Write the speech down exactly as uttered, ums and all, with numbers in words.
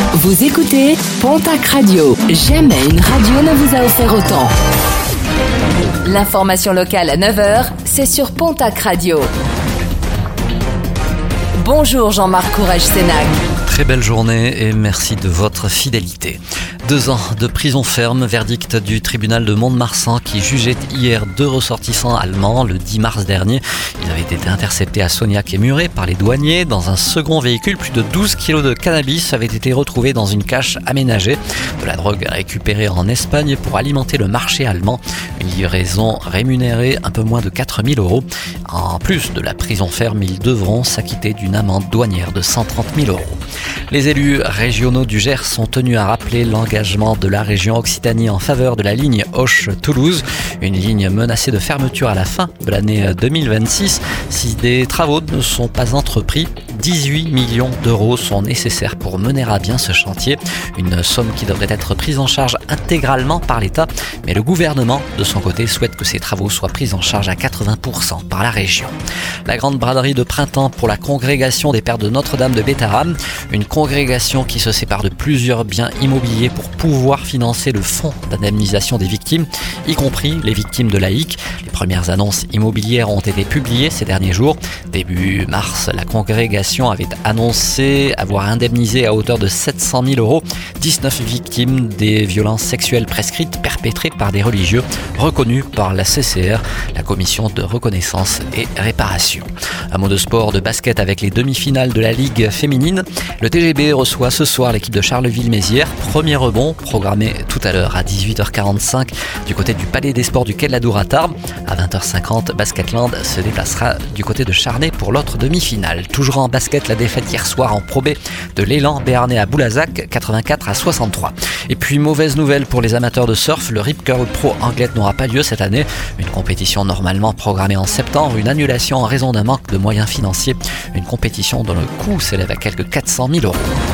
Vous écoutez Pontac Radio. Jamais une radio ne vous a offert autant. L'information locale à neuf heures, c'est sur Pontac Radio. Bonjour Jean-Marc Courage-Sénac. Très belle journée et merci de votre fidélité. Deux ans de prison ferme, verdict du tribunal de Mont-de-Marsan qui jugeait hier deux ressortissants allemands le dix mars dernier. Ils avaient été interceptés à Sognac et Muret par les douaniers. Dans un second véhicule, plus de douze kilos de cannabis avaient été retrouvés dans une cache aménagée. De la drogue récupérée en Espagne pour alimenter le marché allemand. Une livraison rémunérée un peu moins de quatre mille euros. En plus de la prison ferme, ils devront s'acquitter d'une amende douanière de cent trente mille euros. Les élus régionaux du Gers sont tenus à rappeler l'engagement de la région Occitanie en faveur de la ligne Auch-Toulouse, une ligne menacée de fermeture à la fin de l'année deux mille vingt-six. Si des travaux ne sont pas entrepris, dix-huit millions d'euros sont nécessaires pour mener à bien ce chantier. Une somme qui devrait être prise en charge intégralement par l'État, mais le gouvernement, de son côté, souhaite que ces travaux soient pris en charge à quatre-vingts pour cent par la région. La grande braderie de printemps pour la congrégation des Pères de Notre-Dame de Bétharram, une congrégation qui se sépare de plusieurs biens immobiliers pour pouvoir financer le fonds d'indemnisation des victimes, y compris les victimes de laïcs. Les premières annonces immobilières ont été publiées ces derniers jours. Début mars, la congrégation avait annoncé avoir indemnisé à hauteur de sept cent mille euros dix-neuf victimes des violences sexuelles prescrites perpétrées par des religieux reconnus par la C C R, la commission de reconnaissance et réparation. Un mot de sport, de basket avec les demi-finales de la Ligue féminine. Le T G B reçoit ce soir l'équipe de Charleville-Mézières. Premier rebond programmé tout à l'heure à dix-huit heures quarante-cinq du côté du Palais des Sports du Quai de la Dour à Tarbes. À vingt heures cinquante, Basketland se déplacera du côté de Charnay pour l'autre demi-finale. Toujours en basket, la défaite hier soir en Pro B de l'élan béarnais à Boulazac, quatre-vingt-quatre à soixante-trois. Et puis mauvaise nouvelle pour les amateurs de surf, le Rip Curl Pro Anglet n'aura pas lieu cette année. Une compétition normalement programmée en septembre, une annulation en raison d'un manque de moyens financiers. Une compétition dont le coût s'élève à quelques quatre cent mille euros.